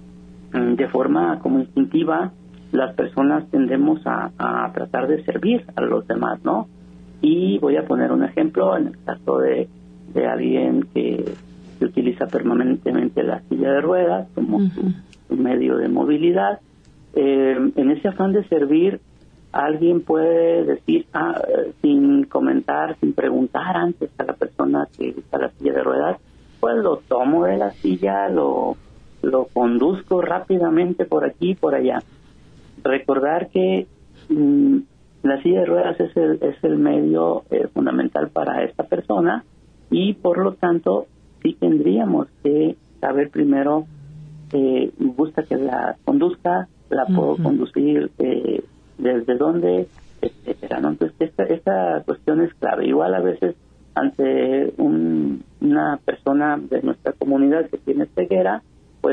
de forma como instintiva las personas tendemos a, a tratar de servir a los demás, ¿no? Y voy a poner un ejemplo en el caso de, de alguien que, que utiliza permanentemente la silla de ruedas como uh-huh. su, su medio de movilidad. Eh, en ese afán de servir, alguien puede decir, ah, sin comentar, sin preguntar antes a la persona que usa la silla de ruedas, pues lo tomo de la silla, lo, lo conduzco rápidamente por aquí y por allá. Recordar que mmm, la silla de ruedas es el, es el medio eh, fundamental para esta persona y por lo tanto sí tendríamos que saber primero, eh, gusta que la conduzca, la puedo uh-huh. conducir eh, desde dónde, etcétera, ¿no? Entonces esta, esta cuestión es clave. Igual a veces ante un, una persona de nuestra comunidad que tiene ceguera, pues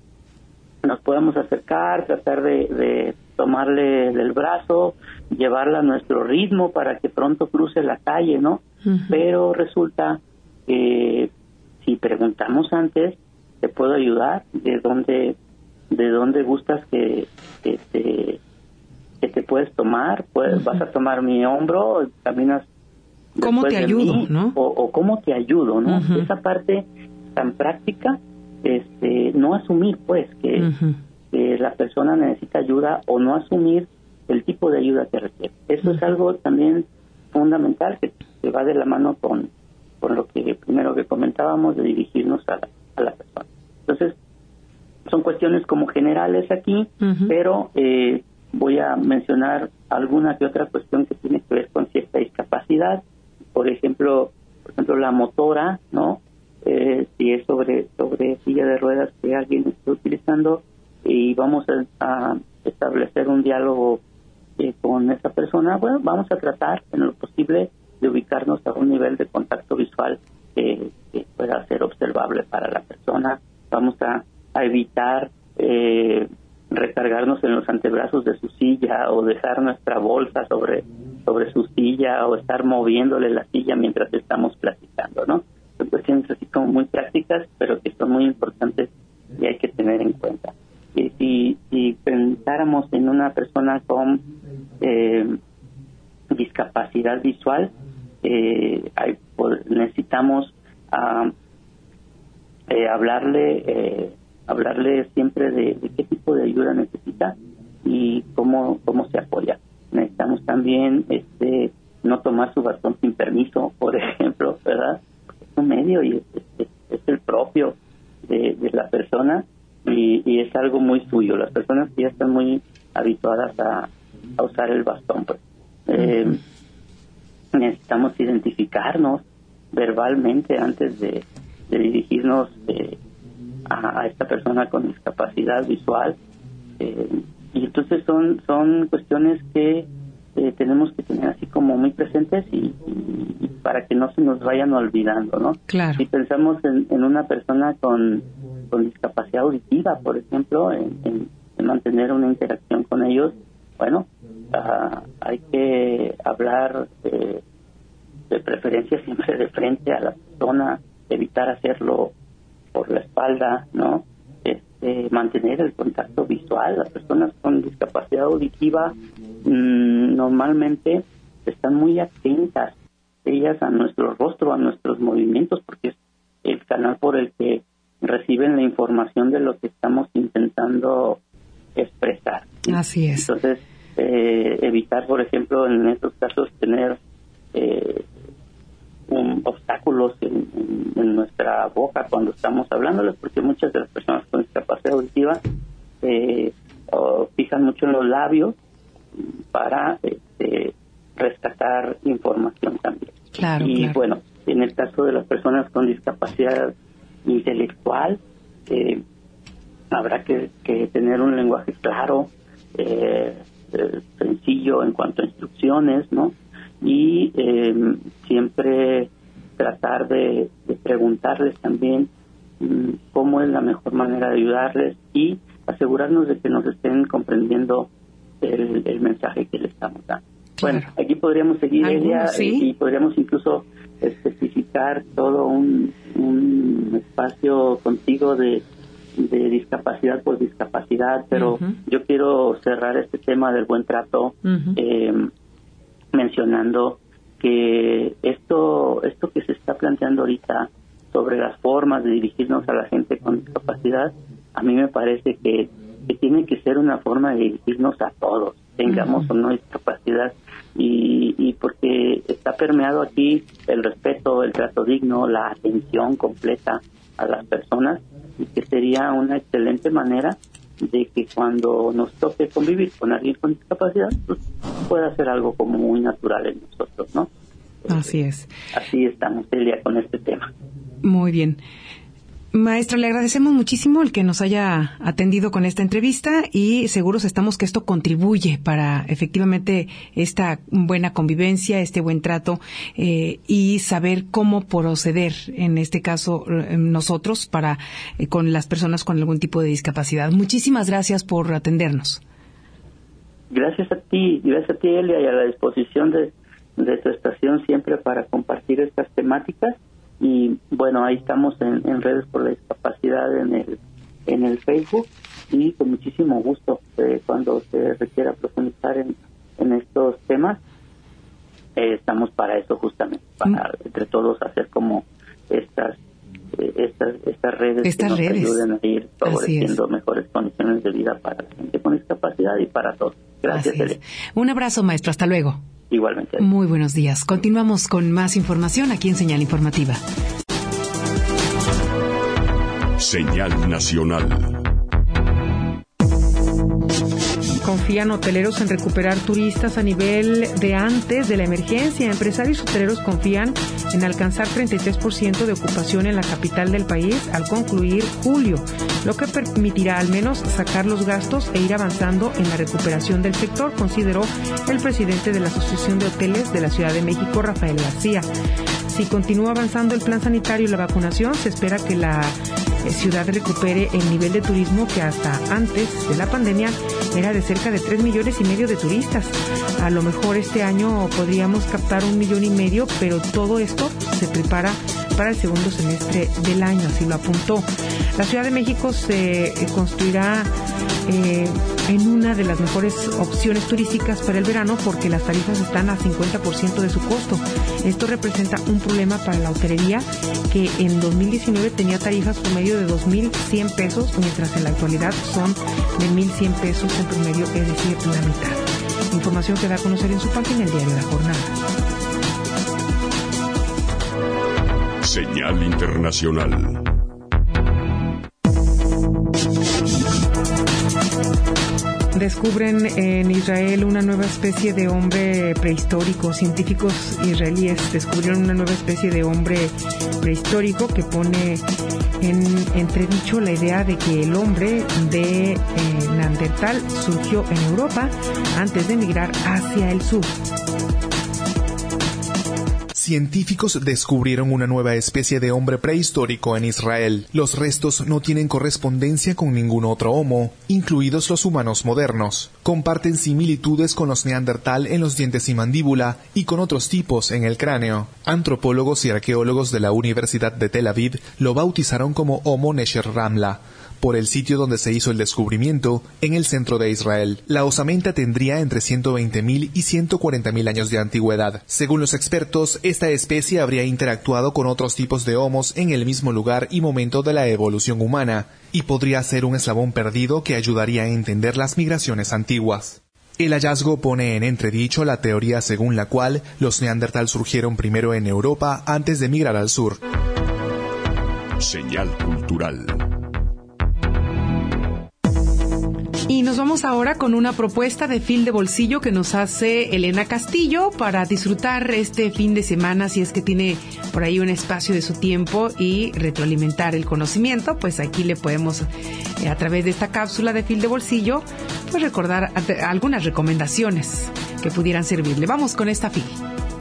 nos podemos acercar, tratar de, de tomarle del brazo, llevarla a nuestro ritmo para que pronto cruce la calle, ¿no? Uh-huh. Pero resulta que si preguntamos antes, ¿te puedo ayudar? ¿De dónde, de dónde gustas que, que te que te puedes tomar? Pues, uh-huh. ¿Vas a tomar mi hombro? ¿Caminas ¿Cómo te ayudo, mí, no? O, o cómo te ayudo, ¿no? Uh-huh. Esa parte tan práctica, este, no asumir, pues, que, uh-huh. que la persona necesita ayuda o no asumir el tipo de ayuda que requiere. Eso uh-huh. es algo también fundamental que, que va de la mano con, con lo que primero que comentábamos de dirigirnos a la, a la persona. Entonces, son cuestiones como generales aquí, uh-huh. pero eh, voy a mencionar alguna que otra cuestión que tiene que ver con cierta discapacidad. Por ejemplo, por ejemplo la motora, ¿no? Eh, si es sobre sobre silla de ruedas que alguien está utilizando y vamos a, a establecer un diálogo eh, con esa persona, bueno, vamos a tratar en lo posible de ubicarnos a un nivel de contacto visual eh, que pueda ser observable para la persona. Vamos a, a evitar eh, recargarnos en los antebrazos de su silla o dejar nuestra bolsa sobre sobre su silla o estar moviéndole la silla mientras estamos platicando, ¿no? Son cuestiones así como muy prácticas, pero que son muy importantes y hay que tener en cuenta. Y si, si pensáramos en una persona con eh, discapacidad visual, eh, hay, pues, necesitamos uh, eh, hablarle eh, hablarle siempre de, de qué tipo de ayuda necesita y cómo cómo se apoya. Necesitamos también este no tomar su bastón sin permiso, por ejemplo, ¿verdad? Es un medio y es, es, es el propio de, de la persona y, y es algo muy suyo. Las personas que ya están muy habituadas a, a usar el bastón, pues eh, necesitamos identificarnos verbalmente antes de, de dirigirnos eh, a, a esta persona con discapacidad visual. Eh, y entonces son son cuestiones que eh, tenemos que tener así como muy presentes y, y, y para que no se nos vayan olvidando, ¿no? Claro. Si pensamos en, en una persona con, con discapacidad auditiva, por ejemplo, en, en, en mantener una interacción con ellos, bueno, uh, hay que hablar eh, de preferencia siempre de frente a la persona, evitar hacerlo por la espalda, ¿no? Este, mantener el contacto visual. Las personas con discapacidad auditiva mmm, normalmente están muy atentas ellas a nuestro rostro, a nuestros movimientos, porque es el canal por el que reciben la información de lo que estamos intentando expresar. Así es. Entonces, eh, evitar, por ejemplo, en estos casos, tener eh, un, obstáculos en, en, en nuestra boca cuando estamos hablándoles, porque muchas de las personas con discapacidad auditiva eh, fijan mucho en los labios para este, rescatar información también. Claro, y claro. bueno, En el caso de las personas con discapacidad intelectual, eh, habrá que, que tener un lenguaje claro, eh, eh, sencillo en cuanto a instrucciones, ¿no? Y eh, siempre tratar de, de preguntarles también mmm, cómo es la mejor manera de ayudarles y asegurarnos de que nos estén comprendiendo el, el mensaje que le estamos dando. Claro. Bueno, aquí podríamos seguir, ella, ¿sí? y, y podríamos incluso especificar todo un, un espacio contigo de, de discapacidad por discapacidad, pero uh-huh. yo quiero cerrar este tema del buen trato uh-huh. eh, mencionando que esto esto que se está planteando ahorita sobre las formas de dirigirnos a la gente con discapacidad, a mí me parece que, que tiene que ser una forma de dirigirnos a todos, tengamos uh-huh. o no discapacidad, y, y porque está permeado aquí el respeto, el trato digno, la atención completa a las personas, y que sería una excelente manera de que cuando nos toque convivir con alguien con discapacidad, pues pueda ser algo como muy natural en nosotros, ¿no? Así es. Así estamos, Celia, con este tema. Muy bien. Maestra, le agradecemos muchísimo el que nos haya atendido con esta entrevista y seguros estamos que esto contribuye para efectivamente esta buena convivencia, este buen trato eh, y saber cómo proceder, en este caso nosotros, para eh, con las personas con algún tipo de discapacidad. Muchísimas gracias por atendernos. Gracias a ti, gracias a ti, Elia, y a la disposición de, de tu estación siempre para compartir estas temáticas. Y bueno, ahí estamos en, en Redes por la Discapacidad en el en el Facebook, y con muchísimo gusto eh, cuando se requiera profundizar en, en estos temas, eh, estamos para eso justamente, para mm. entre todos hacer como estas eh, estas estas redes estas que nos redes. ayuden a ir favoreciendo mejores condiciones de vida para la gente con discapacidad y para todos. Gracias, Ele. Un abrazo, maestro, hasta luego. Igualmente. Muy buenos días. Continuamos con más información aquí en Señal Informativa. Señal Nacional. Confían hoteleros en recuperar turistas a nivel de antes de la emergencia. Empresarios hoteleros confían en alcanzar treinta y tres por ciento de ocupación en la capital del país al concluir julio, lo que permitirá al menos sacar los gastos e ir avanzando en la recuperación del sector, consideró el presidente de la Asociación de Hoteles de la Ciudad de México, Rafael García. Si continúa avanzando el plan sanitario y la vacunación, se espera que la ciudad recupere el nivel de turismo que hasta antes de la pandemia era de cerca de tres millones y medio de turistas. A lo mejor este año podríamos captar un millón y medio, pero todo esto se prepara para el segundo semestre del año, así lo apuntó. La Ciudad de México se construirá eh, en una de las mejores opciones turísticas para el verano porque las tarifas están a cincuenta por ciento de su costo. Esto representa un problema para la hotelería, que en dos mil diecinueve tenía tarifas promedio de dos mil cien pesos, mientras en la actualidad son de mil cien pesos en promedio, es decir, la mitad. Información que da a conocer en su página el diario La Jornada. Señal Internacional. Descubren en Israel una nueva especie de hombre prehistórico. Científicos israelíes descubrieron una nueva especie de hombre prehistórico que pone en entredicho la idea de que el hombre de eh, Neandertal surgió en Europa antes de emigrar hacia el sur. Científicos descubrieron una nueva especie de hombre prehistórico en Israel. Los restos no tienen correspondencia con ningún otro homo, incluidos los humanos modernos. Comparten similitudes con los neandertal en los dientes y mandíbula y con otros tipos en el cráneo. Antropólogos y arqueólogos de la Universidad de Tel Aviv lo bautizaron como Homo Nesher Ramla, por el sitio donde se hizo el descubrimiento, en el centro de Israel. La osamenta tendría entre ciento veinte mil y ciento cuarenta mil años de antigüedad. Según los expertos, esta especie habría interactuado con otros tipos de homos en el mismo lugar y momento de la evolución humana, y podría ser un eslabón perdido que ayudaría a entender las migraciones antiguas. El hallazgo pone en entredicho la teoría según la cual los neandertal surgieron primero en Europa antes de migrar al sur. Señal cultural. Y nos vamos ahora con una propuesta de fil de bolsillo que nos hace Elena Castillo para disfrutar este fin de semana, si es que tiene por ahí un espacio de su tiempo y retroalimentar el conocimiento. Pues aquí le podemos, eh, a través de esta cápsula de fil de bolsillo, pues recordar a- algunas recomendaciones que pudieran servirle. Vamos con esta fil.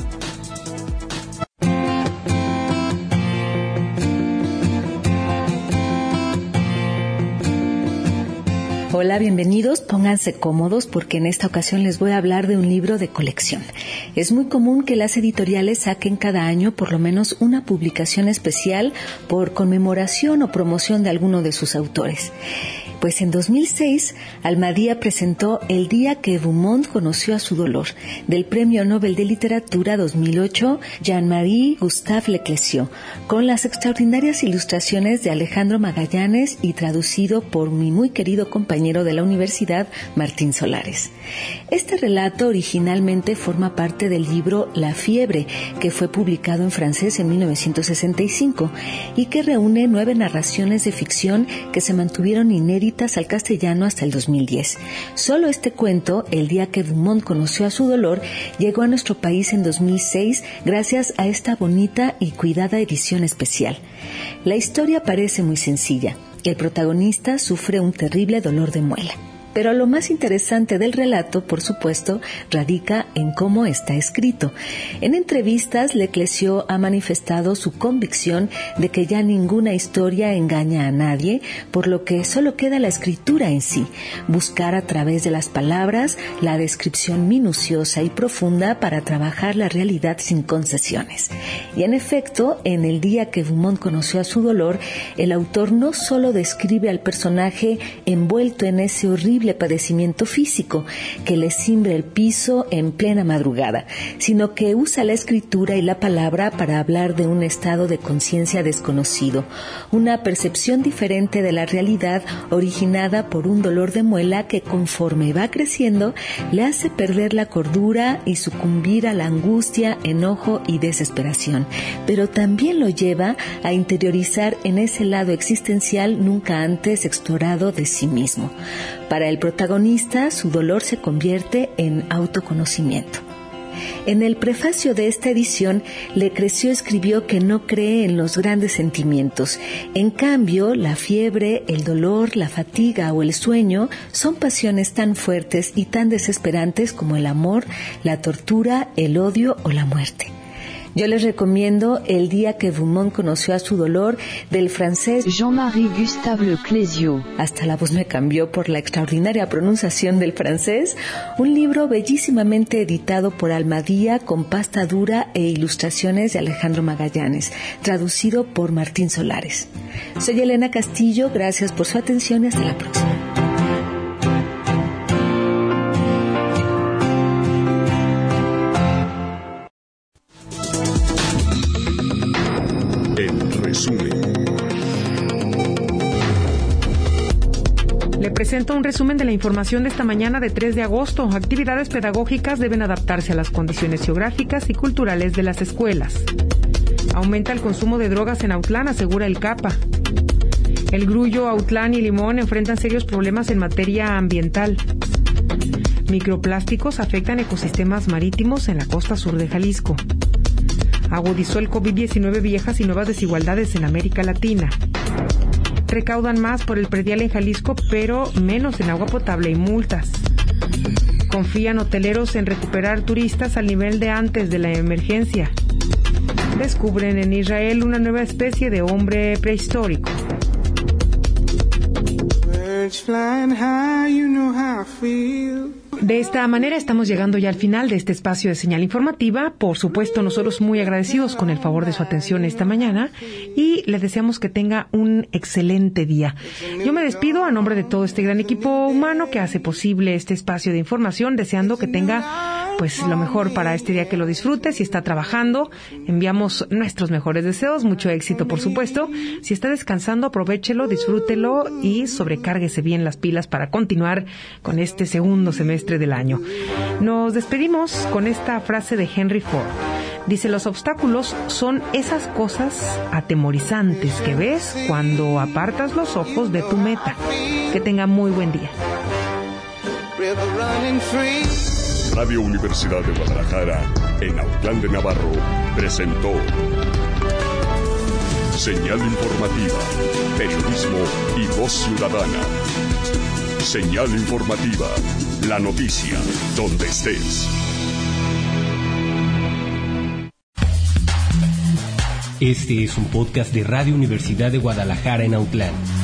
Hola, bienvenidos, pónganse cómodos porque en esta ocasión les voy a hablar de un libro de colección. Es muy común que las editoriales saquen cada año por lo menos una publicación especial por conmemoración o promoción de alguno de sus autores. Pues en dos mil seis, Almadía presentó El día que Dumont conoció a su dolor, del Premio Nobel de Literatura dos mil ocho, Jean-Marie Gustave Leclésio, con las extraordinarias ilustraciones de Alejandro Magallanes y traducido por mi muy querido compañero de la universidad, Martín Solares. Este relato originalmente forma parte del libro La fiebre, que fue publicado en francés en mil novecientos sesenta y cinco y que reúne nueve narraciones de ficción que se mantuvieron inéditas al castellano hasta el dos mil diez. Solo este cuento, El día que Dumont conoció a su dolor, llegó a nuestro país en dos mil seis gracias a esta bonita y cuidada edición especial. La historia parece muy sencilla. El protagonista sufre un terrible dolor de muela. Pero lo más interesante del relato, por supuesto, radica en cómo está escrito. En entrevistas, Leclésio ha manifestado su convicción de que ya ninguna historia engaña a nadie, por lo que solo queda la escritura en sí, buscar a través de las palabras la descripción minuciosa y profunda para trabajar la realidad sin concesiones. Y en efecto, en El día que Dumont conoció a su dolor, el autor no solo describe al personaje envuelto en ese horrible padecimiento físico que le cimbra el piso en plena madrugada, sino que usa la escritura y la palabra para hablar de un estado de conciencia desconocido, una percepción diferente de la realidad originada por un dolor de muela que conforme va creciendo le hace perder la cordura y sucumbir a la angustia, enojo y desesperación, pero también lo lleva a interiorizar en ese lado existencial nunca antes explorado de sí mismo. Para el protagonista, su dolor se convierte en autoconocimiento. En el prefacio de esta edición, Leclésio escribió que no cree en los grandes sentimientos. En cambio, la fiebre, el dolor, la fatiga o el sueño son pasiones tan fuertes y tan desesperantes como el amor, la tortura, el odio o la muerte. Yo les recomiendo El día que Dumont conoció a su dolor, del francés Jean-Marie Gustave Leclésio. Hasta la voz me cambió por la extraordinaria pronunciación del francés. Un libro bellísimamente editado por Almadía con pasta dura e ilustraciones de Alejandro Magallanes, traducido por Martín Solares. Soy Elena Castillo, gracias por su atención y hasta la próxima. Le presento un resumen de la información de esta mañana de tres de agosto. Actividades pedagógicas deben adaptarse a las condiciones geográficas y culturales de las escuelas. Aumenta el consumo de drogas en Autlán, asegura el CAPA. El Grullo, Autlán y Limón enfrentan serios problemas en materia ambiental. Microplásticos afectan ecosistemas marítimos en la costa sur de Jalisco. Agudizó el COVID diecinueve viejas y nuevas desigualdades en América Latina. Recaudan más por el predial en Jalisco, pero menos en agua potable y multas. Confían hoteleros en recuperar turistas al nivel de antes de la emergencia. Descubren en Israel una nueva especie de hombre prehistórico. De esta manera estamos llegando ya al final de este espacio de señal informativa. Por supuesto, nosotros muy agradecidos con el favor de su atención esta mañana y les deseamos que tenga un excelente día. Yo me despido a nombre de todo este gran equipo humano que hace posible este espacio de información, deseando que tenga pues lo mejor para este día, que lo disfrute. Si está trabajando, enviamos nuestros mejores deseos, mucho éxito por supuesto. Si está descansando, aprovéchelo, disfrútelo y sobrecárguese bien las pilas para continuar con este segundo semestre del año. Nos despedimos con esta frase de Henry Ford. Dice: los obstáculos son esas cosas atemorizantes que ves cuando apartas los ojos de tu meta. Que tenga muy buen día. Radio Universidad de Guadalajara, en Autlán de Navarro, presentó Señal Informativa, Periodismo y Voz Ciudadana. Señal Informativa, la noticia, donde estés. Este es un podcast de Radio Universidad de Guadalajara en Autlán.